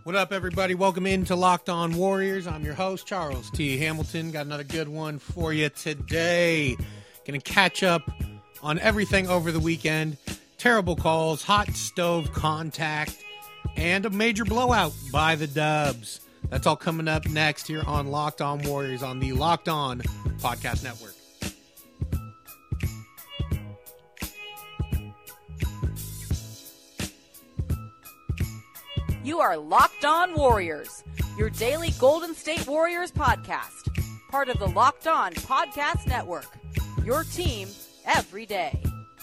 What up, everybody? Welcome into Locked On Warriors. I'm your host, Charles T. Hamilton. Got another good one for you today. Gonna catch up on everything over the weekend. Terrible calls, hot stove contact, and a major blowout by the Dubs. That's all coming up next here on Locked On Warriors on the Locked On Podcast Network. You are Locked On Warriors, your daily Golden State Warriors podcast. Part of the Locked On Podcast Network, your team every day.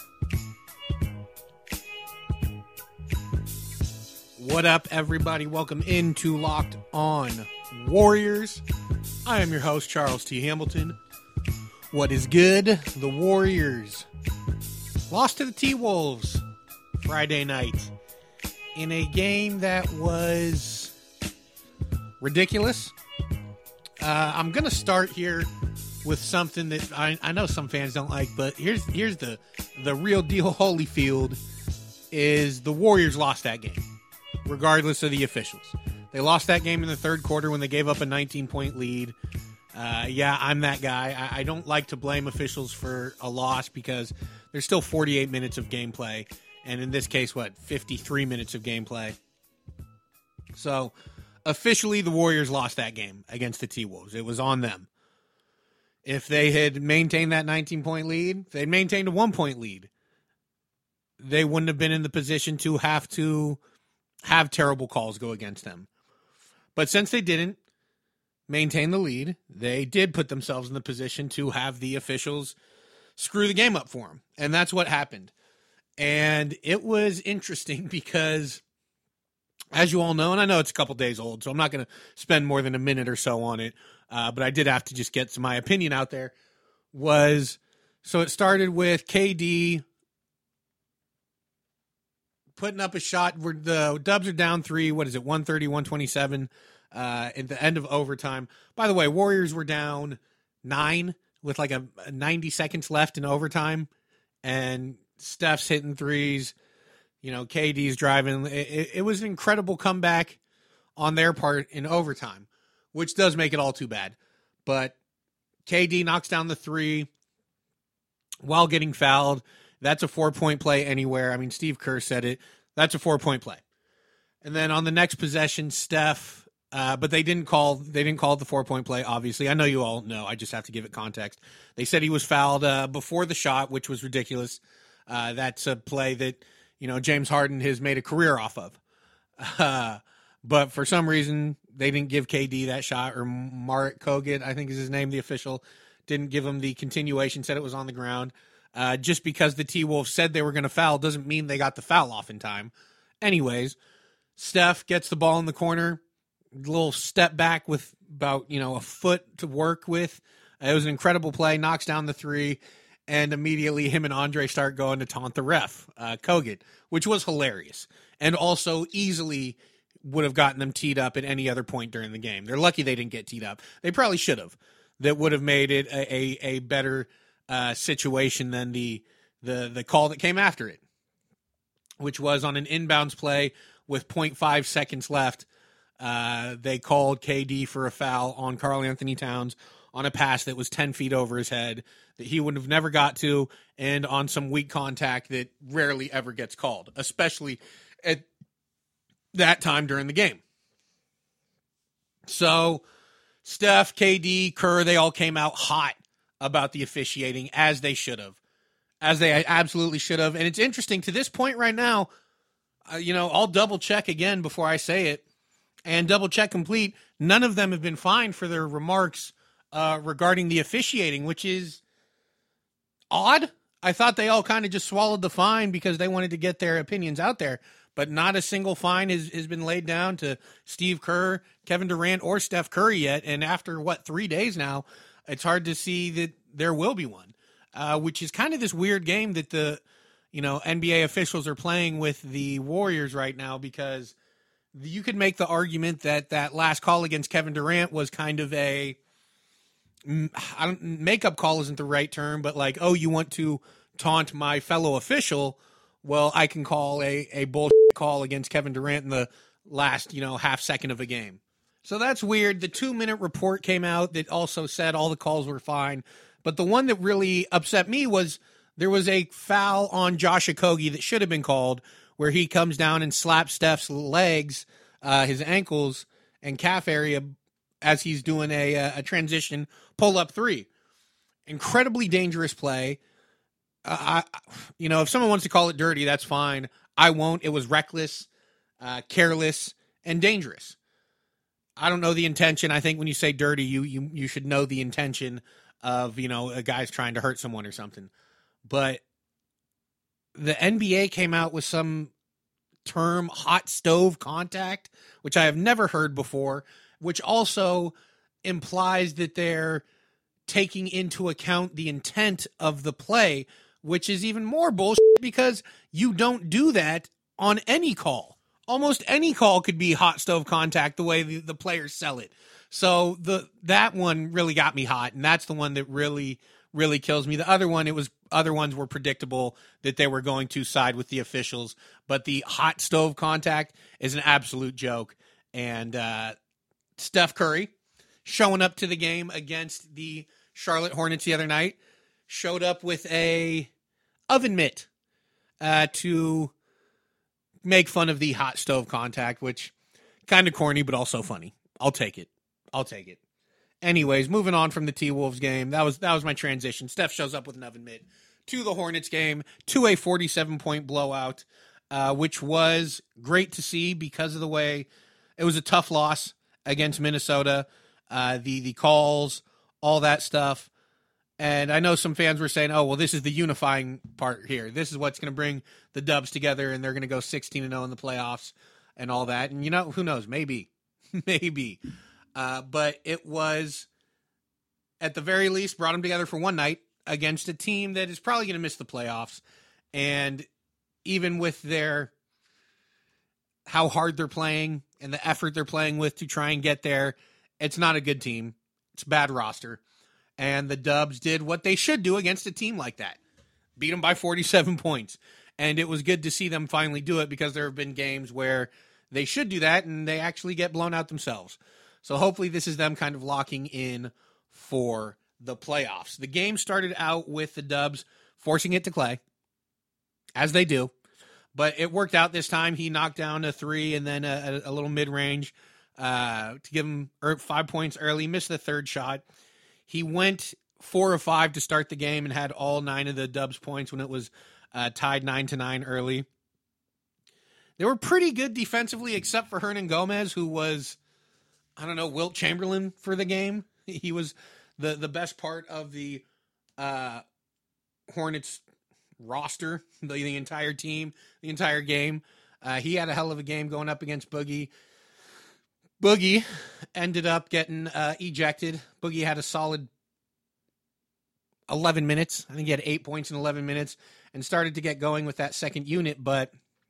What up, everybody? Welcome into Locked On Warriors. I am your host, Charles T. Hamilton. What is good? The Warriors lost to the T-Wolves Friday night in a game that was ridiculous. I'm going to start here with something that I know some fans don't like, but here's the real deal. Holyfield is the Warriors lost that game, regardless of the officials. They lost that game in the third quarter when they gave up a 19-point lead. Yeah, I'm that guy. I don't like to blame officials for a loss because there's still 48 minutes of gameplay. And in this case, 53 minutes of gameplay. So, officially, the Warriors lost that game against the T-Wolves. It was on them. If they had maintained that 19-point lead, if they'd maintained a 1-point lead, they wouldn't have been in the position to have terrible calls go against them. But since they didn't maintain the lead, they did put themselves in the position to have the officials screw the game up for them. And that's what happened. And it was interesting because, as you all know, and I know it's a couple days old, so I'm not going to spend more than a minute or so on it, but I did have to just get my opinion out there, so it started with KD putting up a shot where the Dubs are down 3, 130, 127 at the end of overtime. By the way, Warriors were down 9 with like a 90 seconds left in overtime, and Steph's hitting threes, KD's driving. It was an incredible comeback on their part in overtime, which does make it all too bad. But KD knocks down the 3 while getting fouled. That's a 4-point play anywhere. I mean, Steve Kerr said it. That's a 4-point play. And then on the next possession, Steph, but they didn't call the 4-point play, obviously. I know you all know. I just have to give it context. They said he was fouled before the shot, which was ridiculous. That's a play that, James Harden has made a career off of. But for some reason, they didn't give KD that shot, or Marek Kogut, I think is his name, the official, didn't give him the continuation, said it was on the ground. Just because the T-Wolves said they were going to foul doesn't mean they got the foul off in time. Anyways, Steph gets the ball in the corner, little step back with about, a foot to work with. It was an incredible play, knocks down the 3. And immediately him and Andre start going to taunt the ref, Kogut, which was hilarious. And also easily would have gotten them teed up at any other point during the game. They're lucky they didn't get teed up. They probably should have. That would have made it a better situation than the call that came after it, which was on an inbounds play with 0.5 seconds left. They called KD for a foul on Karl Anthony Towns on a pass that was 10 feet over his head that he would have never got to, and on some weak contact that rarely ever gets called, especially at that time during the game. So Steph, KD, Kerr, they all came out hot about the officiating, as they should have. As they absolutely should have. And it's interesting, to this point right now, I'll double check again before I say it, and double check complete. None of them have been fined for their remarks regarding the officiating, which is odd. I thought they all kind of just swallowed the fine because they wanted to get their opinions out there, but not a single fine has been laid down to Steve Kerr, Kevin Durant, or Steph Curry yet. And after, 3 days now, it's hard to see that there will be one, which is kind of this weird game that the NBA officials are playing with the Warriors right now, because you could make the argument that last call against Kevin Durant was kind of a makeup call isn't the right term, but like, oh, you want to taunt my fellow official? Well, I can call a bullshit call against Kevin Durant in the last, half second of a game. So that's weird. The 2-minute report came out that also said all the calls were fine. But the one that really upset me was there was a foul on Josh Okogie that should have been called, where he comes down and slaps Steph's legs, his ankles and calf area as he's doing a transition pull-up three. Incredibly dangerous play. If someone wants to call it dirty, that's fine. I won't. It was reckless, careless, and dangerous. I don't know the intention. I think when you say dirty, you should know the intention of, a guy's trying to hurt someone or something. But the NBA came out with some term, hot stove contact, which I have never heard before, which also implies that they're taking into account the intent of the play, which is even more bullshit because you don't do that on any call. Almost any call could be hot stove contact the way the players sell it. So that one really got me hot, and that's the one that really, really kills me. The other ones were predictable that they were going to side with the officials, but the hot stove contact is an absolute joke. And Steph Curry, showing up to the game against the Charlotte Hornets the other night, showed up with a oven mitt to make fun of the hot stove contact, which kind of corny, but also funny. I'll take it. Anyways, moving on from the T-Wolves game, that was my transition. Steph shows up with an oven mitt to the Hornets game, to a 47-point blowout, which was great to see because of the way it was a tough loss against Minnesota, the calls, all that stuff. And I know some fans were saying, oh, well, this is the unifying part here. This is what's going to bring the Dubs together, and they're going to go 16-0 in the playoffs and all that. And, who knows? Maybe. But it was, at the very least, brought them together for one night against a team that is probably going to miss the playoffs. And even with how hard they're playing and the effort they're playing with to try and get there, it's not a good team. It's a bad roster. And the Dubs did what they should do against a team like that. Beat them by 47 points. And it was good to see them finally do it because there have been games where they should do that and they actually get blown out themselves. So hopefully this is them kind of locking in for the playoffs. The game started out with the Dubs forcing it to Klay, as they do. But it worked out this time. He knocked down a three and then a little mid-range to give him 5 points early. Missed the third shot. He went 4 of 5 to start the game and had all 9 of the Dubs points when it was tied 9-9 early. They were pretty good defensively, except for Hernan Gomez, who was, Wilt Chamberlain for the game. He was the best part of the Hornets roster, the entire team, the entire game. He had a hell of a game going up against Boogie. Boogie ended up getting ejected. Boogie had a solid 11 minutes. I think he had 8 points in 11 minutes and started to get going with that second unit, but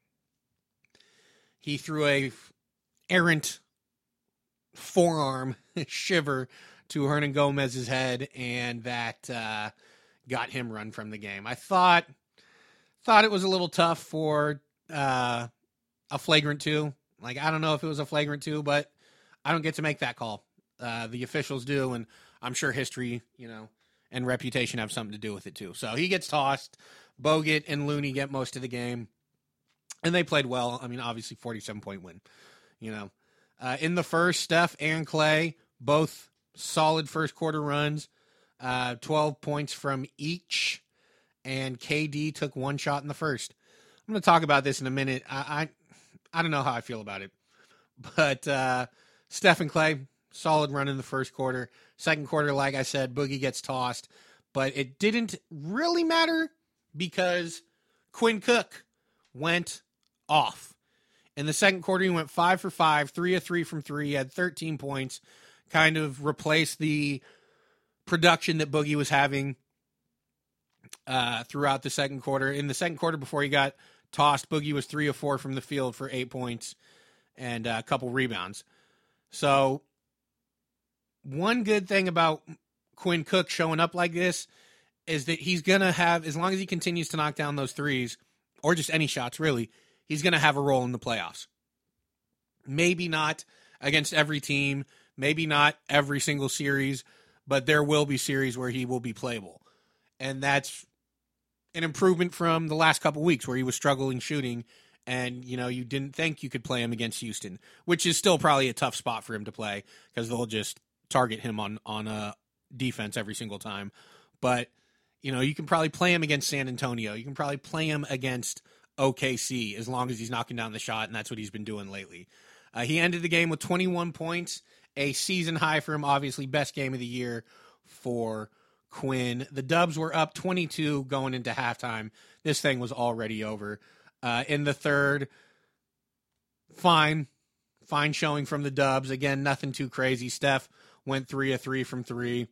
he threw a errant forearm shiver to Hernan Gomez's head, and that got him run from the game. I thought it was a little tough for a flagrant 2. Like, I don't know if it was a flagrant 2, but I don't get to make that call. The officials do, and I'm sure history, and reputation have something to do with it too. So he gets tossed. Bogut and Looney get most of the game, and they played well. I mean, obviously 47-point win, in the first, Steph and Klay, both solid first quarter runs, 12 points from each, and KD took 1 shot in the first. I'm going to talk about this in a minute. I don't know how I feel about it, but Steph and Klay, solid run in the first quarter. Second quarter, like I said, Boogie gets tossed, but it didn't really matter because Quinn Cook went off. In the second quarter, he went 5 for 5, 3 of 3 from 3, had 13 points, kind of replaced the production that Boogie was having throughout the second quarter. In the second quarter, before he got tossed, Boogie was 3 of 4 from the field for 8 points and a couple rebounds. So one good thing about Quinn Cook showing up like this is that he's going to have, as long as he continues to knock down those threes, or just any shots really, he's going to have a role in the playoffs. Maybe not against every team, maybe not every single series, but there will be series where he will be playable. And that's an improvement from the last couple weeks where he was struggling shooting and, you didn't think you could play him against Houston, which is still probably a tough spot for him to play because they'll just target him on defense every single time. But, you can probably play him against San Antonio. You can probably play him against OKC as long as he's knocking down the shot, and that's what he's been doing lately. He ended the game with 21 points, a season high for him, obviously best game of the year for Quinn. The Dubs were up 22 going into halftime. This thing was already over. In the third, fine showing from the Dubs. Again, nothing too crazy. Steph went 3 of 3 from 3.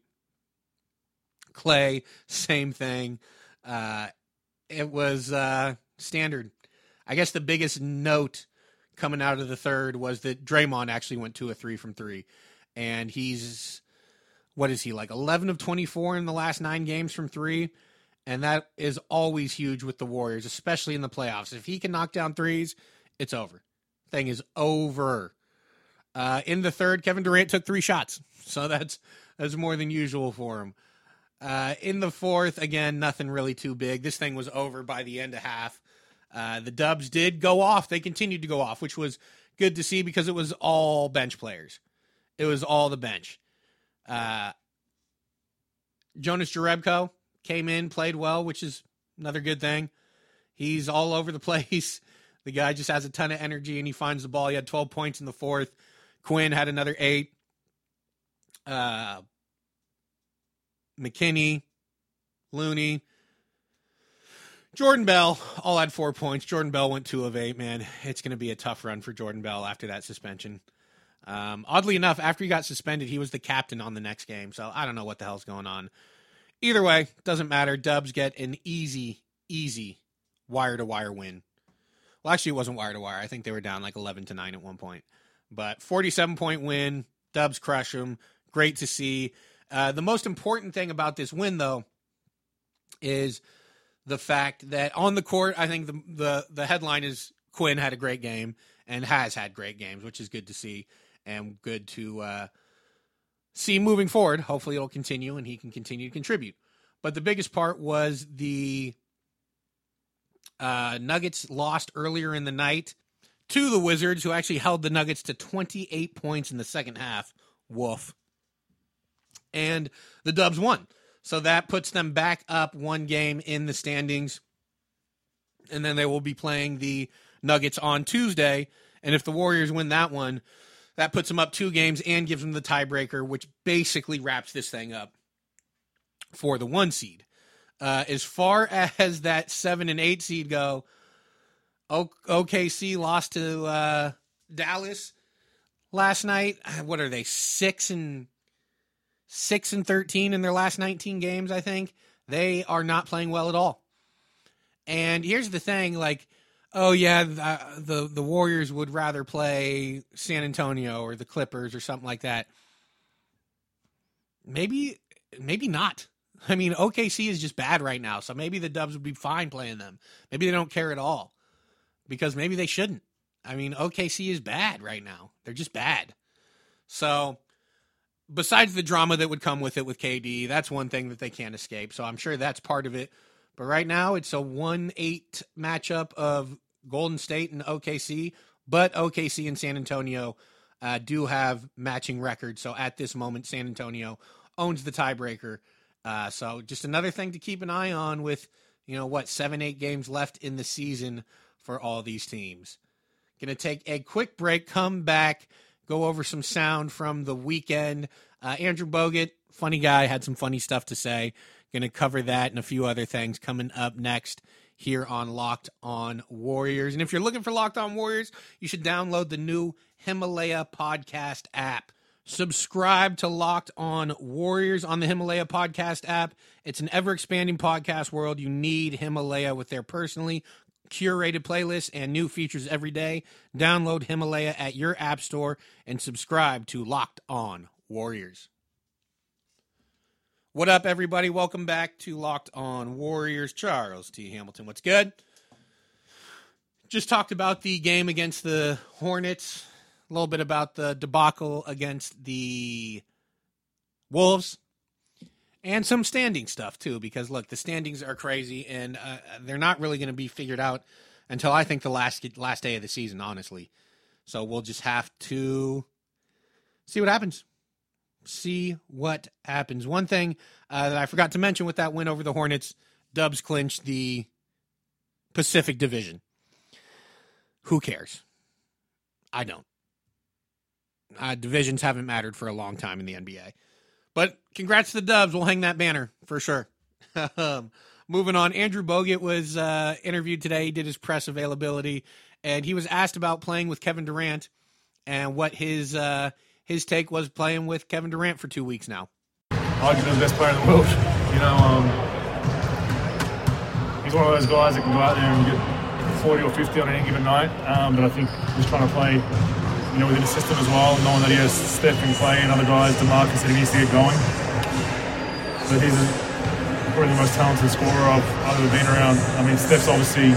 Clay, same thing. It was standard. I guess the biggest note coming out of the third was that Draymond actually went 2 of 3 from 3. And he's, what is he, like 11 of 24 in the last 9 games from 3? And that is always huge with the Warriors, especially in the playoffs. If he can knock down threes, it's over. Thing is over. In the third, Kevin Durant took 3 shots. So that's more than usual for him. In the fourth, again, nothing really too big. This thing was over by the end of half. The Dubs did go off. They continued to go off, which was good to see because it was all bench players. It was all the bench. Jonas Jerebko came in, played well, which is another good thing. He's all over the place. The guy just has a ton of energy, and he finds the ball. He had 12 points in the fourth. Quinn had another 8. McKinney, Looney, Jordan Bell all had 4 points. Jordan Bell went 2 of 8, man. It's going to be a tough run for Jordan Bell after that suspension. Oddly enough, after he got suspended, he was the captain on the next game, so I don't know what the hell's going on. Either way, doesn't matter. Dubs get an easy wire-to-wire win. Well, actually, it wasn't wire-to-wire. I think they were down like 11-9 at one point. But 47-point win. Dubs crush them. Great to see. The most important thing about this win, though, is the fact that on the court, I think the headline is Quinn had a great game and has had great games, which is good to see and good to see moving forward. Hopefully it'll continue and he can continue to contribute. But the biggest part was the Nuggets lost earlier in the night to the Wizards, who actually held the Nuggets to 28 points in the second half. Woof. And the Dubs won. So that puts them back up 1 game in the standings. And then they will be playing the Nuggets on Tuesday. And if the Warriors win that one, that puts them up 2 games and gives them the tiebreaker, which basically wraps this thing up for the 1 seed. As far as that 7 and 8 seed go, OKC lost to Dallas last night. What are they, 6 and 13 in their last 19 games, I think? They are not playing well at all. And here's the thing, like, oh yeah, the Warriors would rather play San Antonio or the Clippers or something like that. Maybe not. I mean, OKC is just bad right now, so maybe the Dubs would be fine playing them. Maybe they don't care at all, because maybe they shouldn't. I mean, OKC is bad right now. They're just bad. So, besides the drama that would come with it with KD, that's one thing that they can't escape. So I'm sure that's part of it. But right now, it's a 1-8 matchup of Golden State and OKC. But OKC and San Antonio do have matching records. So at this moment, San Antonio owns the tiebreaker. So just another thing to keep an eye on with, 7-8 games left in the season for all these teams. Going to take a quick break, come back, go over some sound from the weekend. Andrew Bogut, funny guy, had some funny stuff to say. Going to cover that and a few other things coming up next here on Locked On Warriors. And if you're looking for Locked On Warriors, you should download the new Himalaya podcast app. Subscribe to Locked On Warriors on the Himalaya podcast app. It's an ever-expanding podcast world. You need Himalaya with their personally curated playlists and new features every day. Download Himalaya at your app store and subscribe to Locked On Warriors. What up, everybody? Welcome back to Locked On Warriors. Charles T. Hamilton, what's good? Just talked about the game against the Hornets a little bit about the debacle against the Wolves, and some standing stuff too, because look, the standings are crazy, and they're not really going to be figured out until I think the last day of the season, honestly. So we'll just have to see what happens. One thing that I forgot to mention with that win over the Hornets, Dubs clinched the Pacific Division. Who cares? I don't. Divisions haven't mattered for a long time in the NBA. But congrats to the Dubs. We'll hang that banner for sure. Moving on, Andrew Bogut was interviewed today. He did his press availability, and he was asked about playing with Kevin Durant and what his take was playing with Kevin Durant for 2 weeks now. Arguably the best player in the world. He's one of those guys that can go out there and get 40 or 50 on any given night. But I think he's trying to play within the system as well, knowing that he has Steph and Clay and other guys, DeMarcus, that he needs to get going. But he's probably the most talented scorer I've ever been around. I mean, Steph's obviously,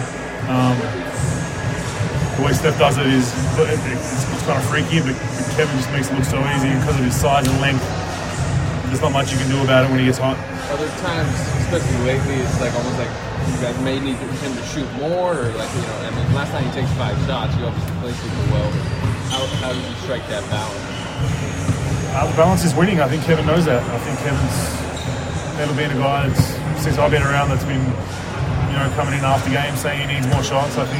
the way Steph does it is it's kind of freaky, but Kevin just makes it look so easy, and because of his size and length, there's not much you can do about it when he gets hot. Other times, especially lately, it's like almost like you guys may need him to shoot more, or last time he takes 5 shots, you obviously play super well. How do you strike that balance? The balance is winning. I think Kevin knows that. I think Kevin's never been a guy since I've been around that's been, coming in after games saying he needs more shots. I think,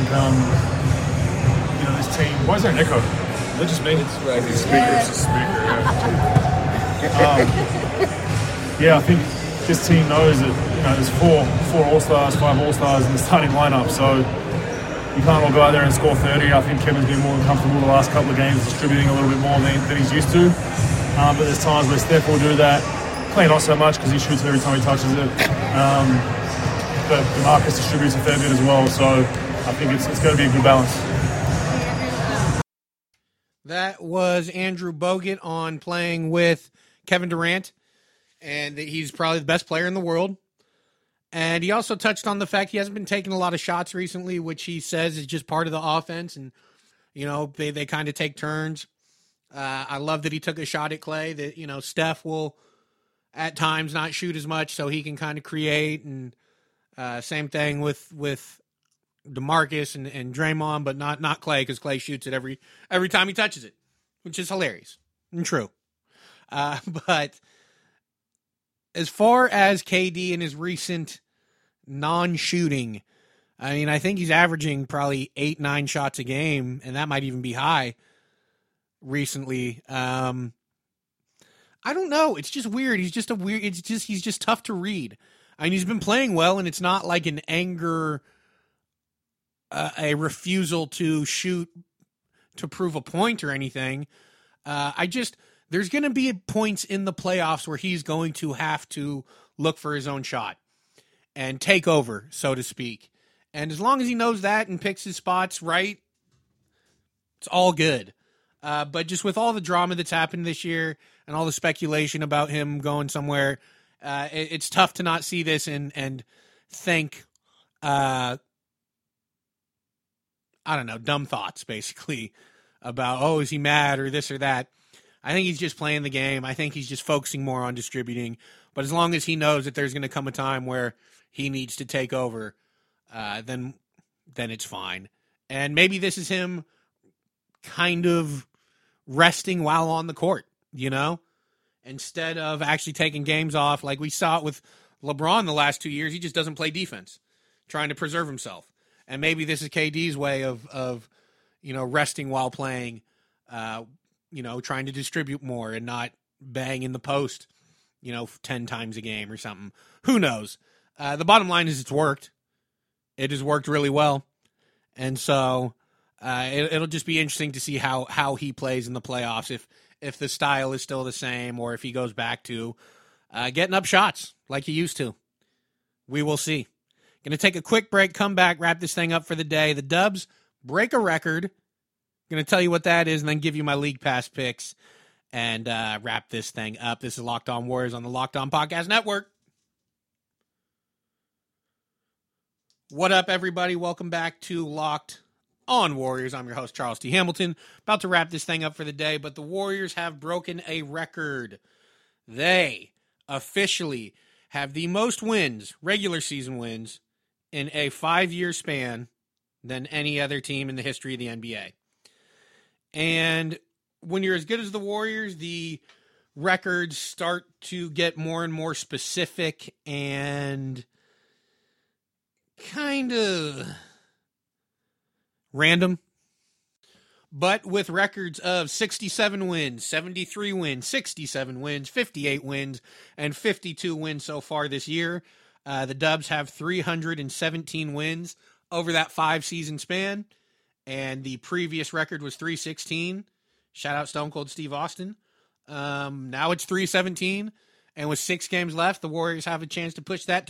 this team. Why is there an echo? Is that just me? It's right. It's a speaker. Yeah. I think this team knows that there's four All-Stars, 5 All-Stars in the starting lineup. So you can't all go out there and score 30. I think Kevin's been more than comfortable the last couple of games, distributing a little bit more than he's used to. But there's times where Steph will do that. Clay not so much because he shoots every time he touches it. But DeMarcus distributes a fair bit as well. So I think it's going to be a good balance. That was Andrew Bogut on playing with Kevin Durant, and that he's probably the best player in the world. And he also touched on the fact he hasn't been taking a lot of shots recently, which he says is just part of the offense. And, they kind of take turns. I love that he took a shot at Clay, that, Steph will at times not shoot as much, so he can kind of create. And same thing with DeMarcus and Draymond, but not Clay, because Clay shoots it every time he touches it, which is hilarious and true. But as far as KD and his recent non-shooting, I mean, I think he's averaging probably 8-9 shots a game, and that might even be high recently. I don't know. It's just weird. He's just tough to read. I mean, he's been playing well, and it's not like an anger, a refusal to shoot to prove a point or anything. There's going to be points in the playoffs where he's going to have to look for his own shot and take over, so to speak. And as long as he knows that and picks his spots right, it's all good. But just with all the drama that's happened this year and all the speculation about him going somewhere, it's tough to not see this and think, I don't know, dumb thoughts, basically, about, is he mad or this or that. I think he's just playing the game. I think he's just focusing more on distributing. But as long as he knows that there's going to come a time where he needs to take over, then it's fine. And maybe this is him kind of resting while on the court, instead of actually taking games off. Like we saw it with LeBron the last 2 years. He just doesn't play defense, trying to preserve himself. And maybe this is KD's way of resting while playing, trying to distribute more and not bang in the post, 10 times a game or something. Who knows? The bottom line is it's worked. It has worked really well. And so it'll just be interesting to see how he plays in the playoffs, if the style is still the same or if he goes back to getting up shots like he used to. We will see. Going to take a quick break, come back, wrap this thing up for the day. The Dubs break a record. Going to tell you what that is and then give you my League Pass picks and wrap this thing up. This is Locked On Warriors on the Locked On Podcast Network. What up, everybody? Welcome back to Locked on Warriors. I'm your host, Charles T. Hamilton. About to wrap this thing up for the day, but the Warriors have broken a record. They officially have the most wins, regular season wins, in a 5-year span than any other team in the history of the NBA. And when you're as good as the Warriors, the records start to get more and more specific and kind of random. But with records of 67 wins, 73 wins, 67 wins, 58 wins, and 52 wins so far this year, the Dubs have 317 wins over that 5-season span, and the previous record was 316. Shout out Stone Cold Steve Austin. Now it's 317, and with 6 games left, the Warriors have a chance to push that to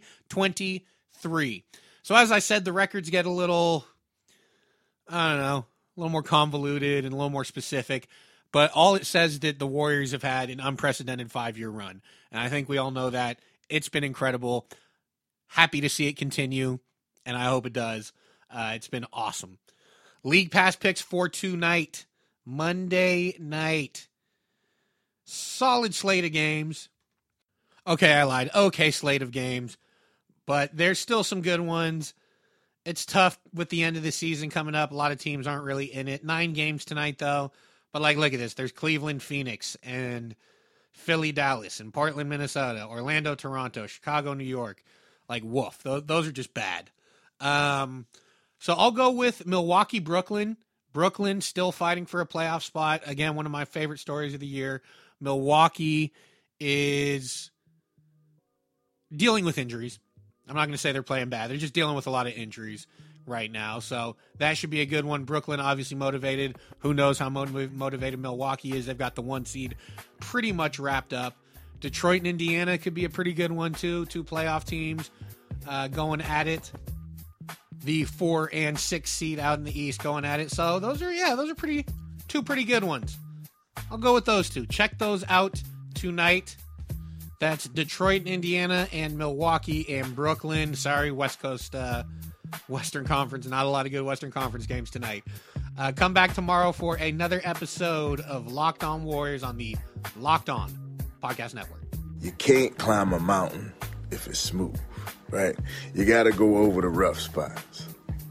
323. So as I said, the records get a little, a little more convoluted and a little more specific, but all it says is that the Warriors have had an unprecedented 5-year run, and I think we all know that. It's been incredible. Happy to see it continue, and I hope it does. It's been awesome. League Pass picks for tonight, Monday night. Solid slate of games. Okay, I lied. Okay, slate of games, but there's still some good ones. It's tough with the end of the season coming up. A lot of teams aren't really in it. 9 games tonight, though. But, look at this. There's Cleveland, Phoenix, and Philly, Dallas, and Portland, Minnesota, Orlando, Toronto, Chicago, New York. Woof. Those are just bad. So I'll go with Milwaukee, Brooklyn. Brooklyn still fighting for a playoff spot. Again, one of my favorite stories of the year. Milwaukee is dealing with injuries. I'm not going to say they're playing bad. They're just dealing with a lot of injuries right now. So that should be a good one. Brooklyn obviously motivated. Who knows how motivated Milwaukee is. They've got the 1 seed pretty much wrapped up. Detroit and Indiana could be a pretty good one too. 2 playoff teams going at it. The 4 and 6 seed out in the East going at it. So those are 2 pretty good ones. I'll go with those 2. Check those out tonight. That's Detroit and Indiana and Milwaukee and Brooklyn. Sorry, West Coast Western Conference. Not a lot of good Western Conference games tonight. Come back tomorrow for another episode of Locked On Warriors on the Locked On Podcast Network. You can't climb a mountain if it's smooth, right? You got to go over the rough spots.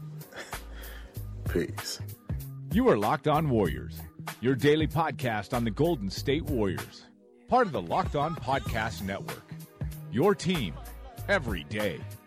Peace. You are Locked On Warriors, your daily podcast on the Golden State Warriors. Part of the Locked On Podcast Network. Your team every day.